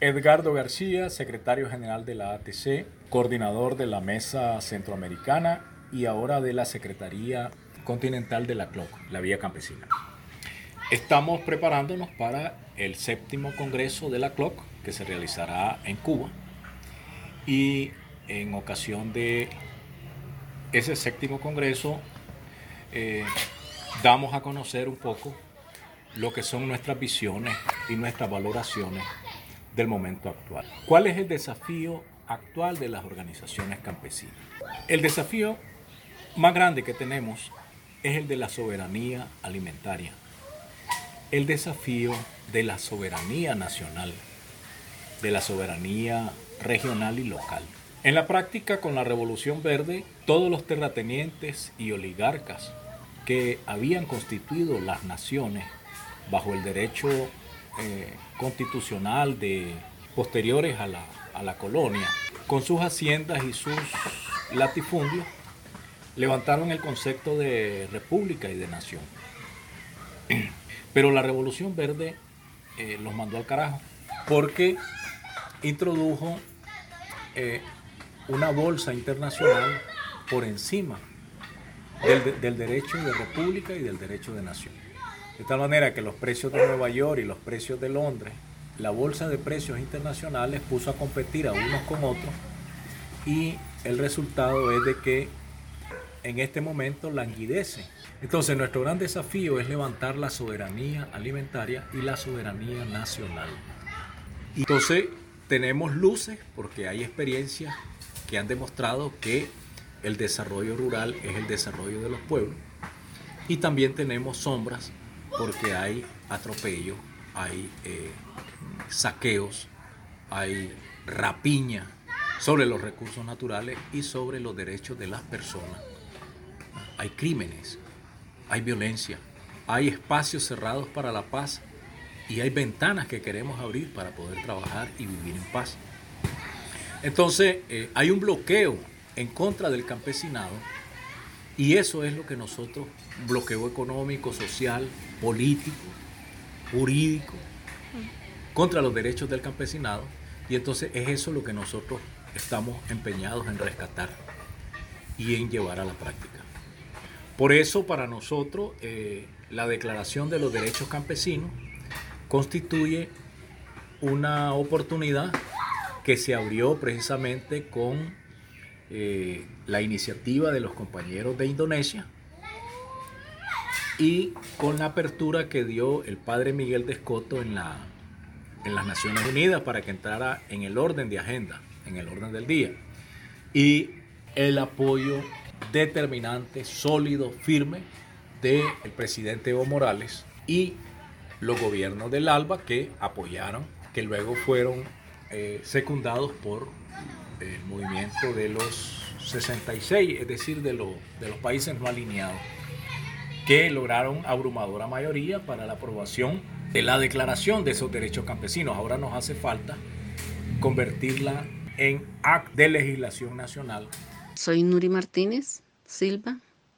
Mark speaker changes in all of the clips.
Speaker 1: Edgardo García, secretario general de la ATC, coordinador de la Mesa Centroamericana y ahora de la Secretaría Continental de la CLOC, la Vía Campesina. Estamos preparándonos para el 7º Congreso de la CLOC, que se realizará en Cuba, y en ocasión de ese 7º Congreso damos a conocer un poco lo que son nuestras visiones y nuestras valoraciones del momento actual. ¿Cuál es el desafío actual de las organizaciones campesinas? El desafío más grande que tenemos es el de la soberanía alimentaria, el desafío de la soberanía nacional, de la soberanía regional y local. En la práctica, con la Revolución Verde, todos los terratenientes y oligarcas que habían constituido las naciones bajo el derecho constitucional de posteriores a la colonia, con sus haciendas y sus latifundios, levantaron el concepto de república y de nación. Pero la Revolución Verde los mandó al carajo, porque introdujo una bolsa internacional por encima del derecho de república y del derecho de nación. De tal manera que los precios de Nueva York y los precios de Londres, la bolsa de precios internacionales puso a competir a unos con otros, y el resultado es de que en este momento languidece. Entonces nuestro gran desafío es levantar la soberanía alimentaria y la soberanía nacional. Entonces tenemos luces porque hay experiencias que han demostrado que el desarrollo rural es el desarrollo de los pueblos, y también tenemos sombras porque hay atropello, hay saqueos, hay rapiña sobre los recursos naturales y sobre los derechos de las personas. Hay crímenes, hay violencia, hay espacios cerrados para la paz y hay ventanas que queremos abrir para poder trabajar y vivir en paz. Entonces hay un bloqueo en contra del campesinado, y eso es lo que nosotros, bloqueo económico, social, político, jurídico, contra los derechos del campesinado, y entonces es eso lo que nosotros estamos empeñados en rescatar y en llevar a la práctica. Por eso para nosotros la Declaración de los Derechos Campesinos constituye una oportunidad que se abrió precisamente con la iniciativa de los compañeros de Indonesia y con la apertura que dio el padre Miguel de Escoto en las Naciones Unidas para que entrara en el orden de agenda, en el orden del día, y el apoyo determinante, sólido, firme del presidente Evo Morales y los gobiernos del ALBA, que apoyaron, que luego fueron secundados por el movimiento de los 66, es decir, de los países no alineados, que lograron abrumadora mayoría para la aprobación de la declaración de esos derechos campesinos. Ahora nos hace falta convertirla en acto de legislación nacional.
Speaker 2: Soy Nuri Martínez Silva,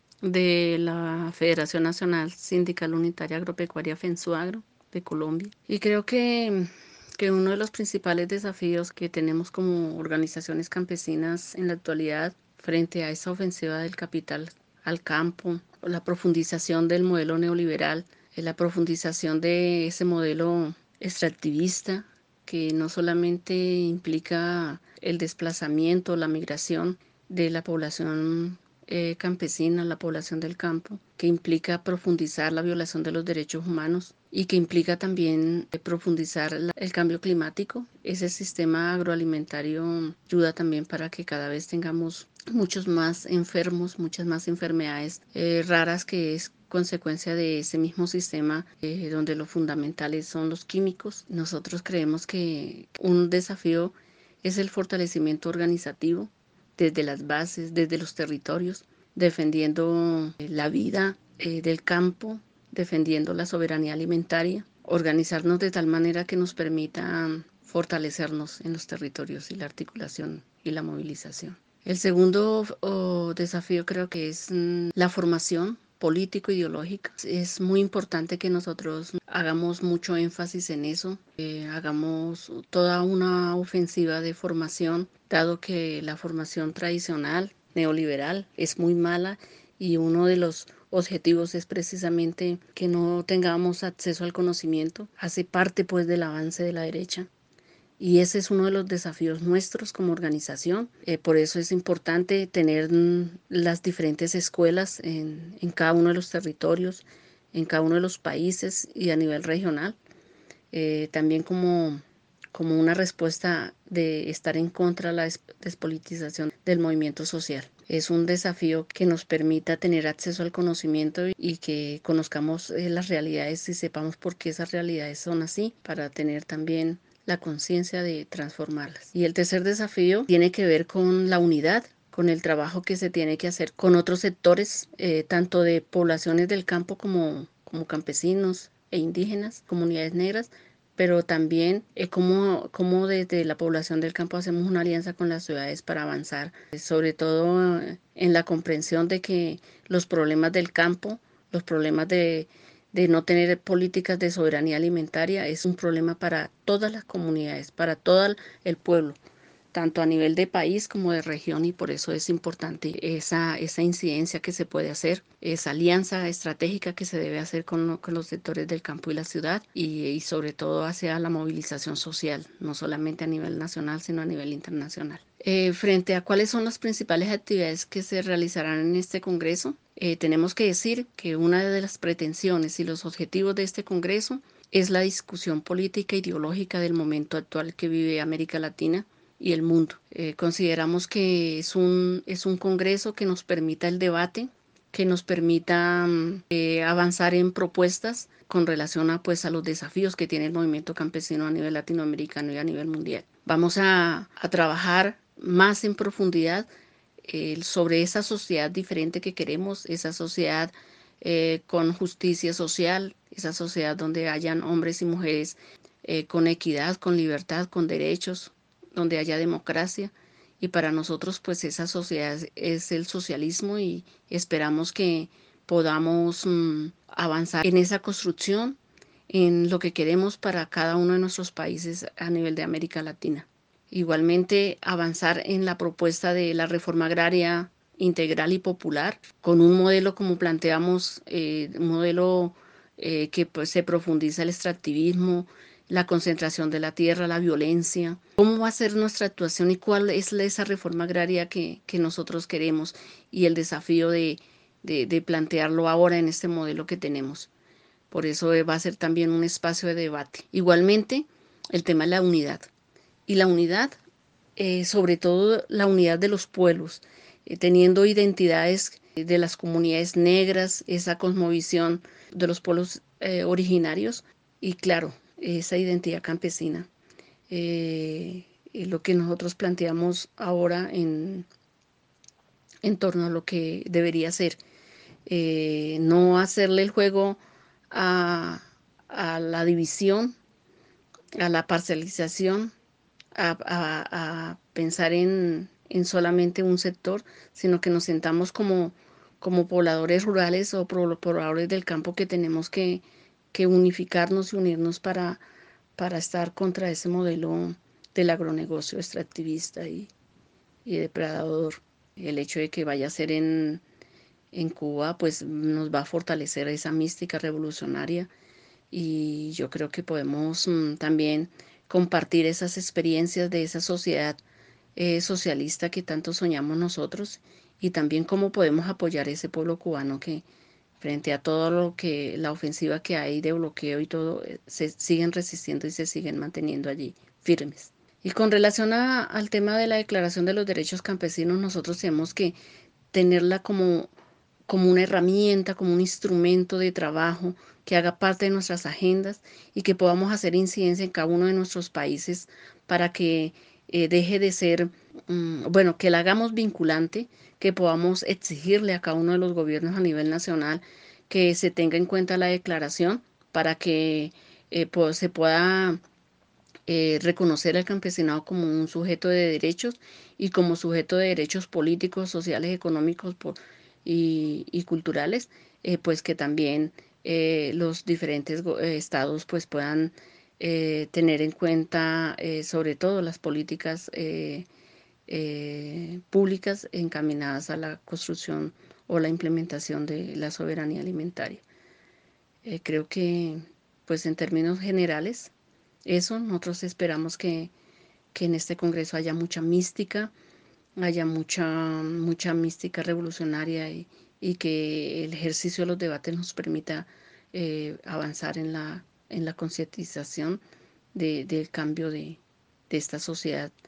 Speaker 2: de la Federación Nacional Sindical Unitaria Agropecuaria FENSUAGRO de Colombia, y creo que uno de los principales desafíos que tenemos como organizaciones campesinas en la actualidad frente a esa ofensiva del capital al campo, la profundización del modelo neoliberal, la profundización de ese modelo extractivista que no solamente implica el desplazamiento, la migración de la población campesina, la población del campo, que implica profundizar la violación de los derechos humanos y que implica también profundizar el cambio climático. Ese sistema agroalimentario ayuda también para que cada vez tengamos muchos más enfermos, muchas más enfermedades raras, que es consecuencia de ese mismo sistema donde lo fundamentales son los químicos. Nosotros creemos que un desafío es el fortalecimiento organizativo desde las bases, desde los territorios, defendiendo la vida del campo, defendiendo la soberanía alimentaria, organizarnos de tal manera que nos permita fortalecernos en los territorios y la articulación y la movilización. El segundo desafío creo que es la formación político-ideológica. Es muy importante que nosotros hagamos mucho énfasis en eso, hagamos toda una ofensiva de formación, dado que la formación tradicional neoliberal es muy mala y uno de los objetivos es precisamente que no tengamos acceso al conocimiento. Hace parte pues del avance de la derecha. Y ese es uno de los desafíos nuestros como organización. Por eso es importante tener las diferentes escuelas en cada uno de los territorios, en cada uno de los países y a nivel regional. También como una respuesta de estar en contra de la despolitización del movimiento social. Es un desafío que nos permita tener acceso al conocimiento y que conozcamos las realidades y sepamos por qué esas realidades son así, para tener también la conciencia de transformarlas. Y el tercer desafío tiene que ver con la unidad, con el trabajo que se tiene que hacer con otros sectores, tanto de poblaciones del campo como campesinos e indígenas, comunidades negras, pero también cómo desde la población del campo hacemos una alianza con las ciudades para avanzar, sobre todo en la comprensión de que los problemas del campo, los problemas de no tener políticas de soberanía alimentaria es un problema para todas las comunidades, para todo el pueblo, tanto a nivel de país como de región, y por eso es importante esa incidencia que se puede hacer, esa alianza estratégica que se debe hacer con los sectores del campo y la ciudad y sobre todo hacia la movilización social, no solamente a nivel nacional, sino a nivel internacional. Frente a cuáles son las principales actividades que se realizarán en este Congreso, tenemos que decir que una de las pretensiones y los objetivos de este Congreso es la discusión política e ideológica del momento actual que vive América Latina y el mundo. Consideramos que es un congreso que nos permita el debate, que nos permita avanzar en propuestas con relación a los desafíos que tiene el movimiento campesino a nivel latinoamericano y a nivel mundial. Vamos a trabajar más en profundidad sobre esa sociedad diferente que queremos, esa sociedad con justicia social, esa sociedad donde hayan hombres y mujeres con equidad, con libertad, con derechos, donde haya democracia. Y para nosotros pues esa sociedad es el socialismo y esperamos que podamos avanzar en esa construcción, en lo que queremos para cada uno de nuestros países a nivel de América Latina. Igualmente avanzar en la propuesta de la reforma agraria integral y popular, con un modelo como planteamos, un modelo que pues, se profundiza el extractivismo, la concentración de la tierra, la violencia. ¿Cómo va a ser nuestra actuación y cuál es esa reforma agraria que nosotros queremos y el desafío de plantearlo ahora en este modelo que tenemos? Por eso va a ser también un espacio de debate. Igualmente, el tema de la unidad. Y la unidad, sobre todo la unidad de los pueblos, teniendo identidades de las comunidades negras, esa cosmovisión de los pueblos originarios y claro, esa identidad campesina. Lo que nosotros planteamos ahora en torno a lo que debería ser. No hacerle el juego a la división, a la parcialización, a pensar en solamente un sector, sino que nos sentamos como pobladores rurales o pobladores del campo que tenemos que unificarnos y unirnos para estar contra ese modelo del agronegocio extractivista y depredador. El hecho de que vaya a ser en Cuba, pues nos va a fortalecer esa mística revolucionaria y yo creo que podemos también compartir esas experiencias de esa sociedad socialista que tanto soñamos nosotros y también cómo podemos apoyar a ese pueblo cubano que frente a todo lo que la ofensiva que hay de bloqueo y todo, se siguen resistiendo y se siguen manteniendo allí firmes. Y con relación al tema de la Declaración de los Derechos Campesinos, nosotros tenemos que tenerla como una herramienta, como un instrumento de trabajo que haga parte de nuestras agendas y que podamos hacer incidencia en cada uno de nuestros países para que deje de ser, bueno, que la hagamos vinculante, que podamos exigirle a cada uno de los gobiernos a nivel nacional que se tenga en cuenta la declaración para que se pueda reconocer al campesinado como un sujeto de derechos y como sujeto de derechos políticos, sociales, económicos, y culturales, pues que también los diferentes estados pues puedan tener en cuenta sobre todo las políticas públicas encaminadas a la construcción o la implementación de la soberanía alimentaria. Creo que, pues en términos generales, eso, nosotros esperamos que en este Congreso haya mucha mística, haya mucha mística revolucionaria y que el ejercicio de los debates nos permita avanzar en la concientización del cambio de esta sociedad